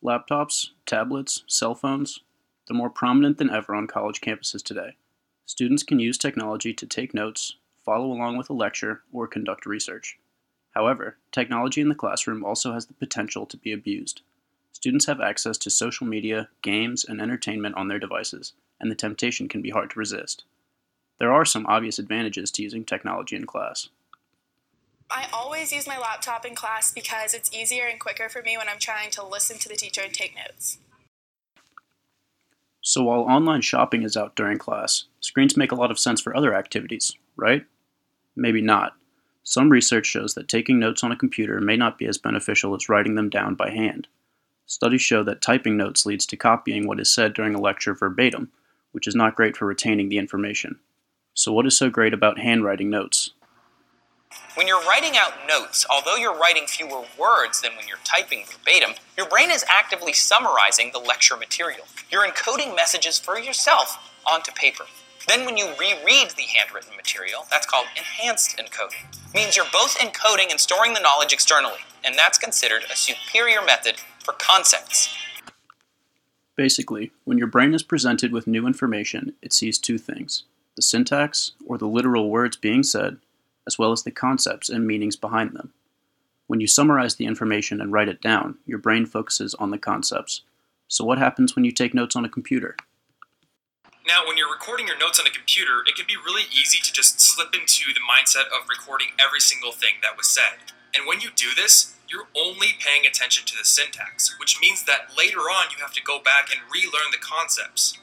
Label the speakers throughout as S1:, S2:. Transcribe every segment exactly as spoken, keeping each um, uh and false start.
S1: Laptops, tablets, cell phones, they're more prominent than ever on college campuses today. Students can use technology to take notes, follow along with a lecture, or conduct research. However, technology in the classroom also has the potential to be abused. Students have access to social media, games, and entertainment on their devices, and the temptation can be hard to resist. There are some obvious advantages to using technology in class.
S2: I always use my laptop in class because it's easier and quicker for me when I'm trying to listen to the teacher and take notes.
S1: So while online shopping is out during class, screens make a lot of sense for other activities, right? Maybe not. Some research shows that taking notes on a computer may not be as beneficial as writing them down by hand. Studies show that typing notes leads to copying what is said during a lecture verbatim, which is not great for retaining the information. So what is so great about handwriting notes?
S3: When you're writing out notes, although you're writing fewer words than when you're typing verbatim, your brain is actively summarizing the lecture material. You're encoding messages for yourself onto paper. Then when you reread the handwritten material, that's called enhanced encoding. It means you're both encoding and storing the knowledge externally, and that's considered a superior method for concepts.
S1: Basically, when your brain is presented with new information, it sees two things: the syntax, or the literal words being said, as well as the concepts and meanings behind them. When you summarize the information and write it down, your brain focuses on the concepts. So what happens when you take notes on a computer?
S4: Now, when you're recording your notes on a computer, it can be really easy to just slip into the mindset of recording every single thing that was said. And when you do this, you're only paying attention to the syntax, which means that later on you have to go back and relearn the concepts.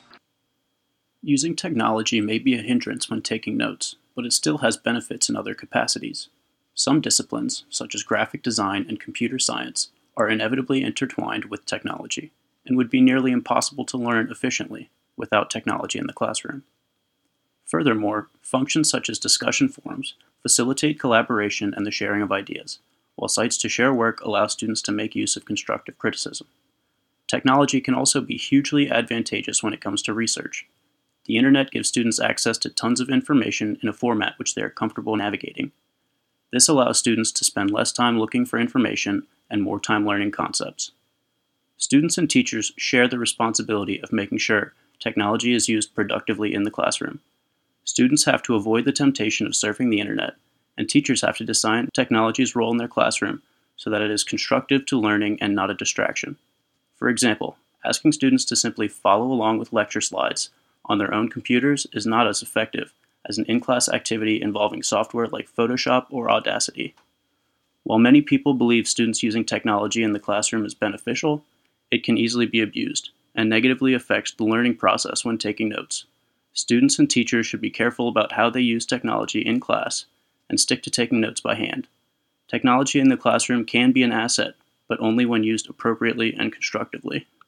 S1: Using technology may be a hindrance when taking notes, but it still has benefits in other capacities. Some disciplines, such as graphic design and computer science, are inevitably intertwined with technology, and would be nearly impossible to learn efficiently without technology in the classroom. Furthermore, functions such as discussion forums facilitate collaboration and the sharing of ideas, while sites to share work allow students to make use of constructive criticism. Technology can also be hugely advantageous when it comes to research. The internet gives students access to tons of information in a format which they are comfortable navigating. This allows students to spend less time looking for information and more time learning concepts. Students and teachers share the responsibility of making sure technology is used productively in the classroom. Students have to avoid the temptation of surfing the internet, and teachers have to design technology's role in their classroom so that it is constructive to learning and not a distraction. For example, asking students to simply follow along with lecture slides on their own computers is not as effective as an in-class activity involving software like Photoshop or Audacity. While many people believe students using technology in the classroom is beneficial, it can easily be abused and negatively affects the learning process when taking notes. Students and teachers should be careful about how they use technology in class and stick to taking notes by hand. Technology in the classroom can be an asset, but only when used appropriately and constructively.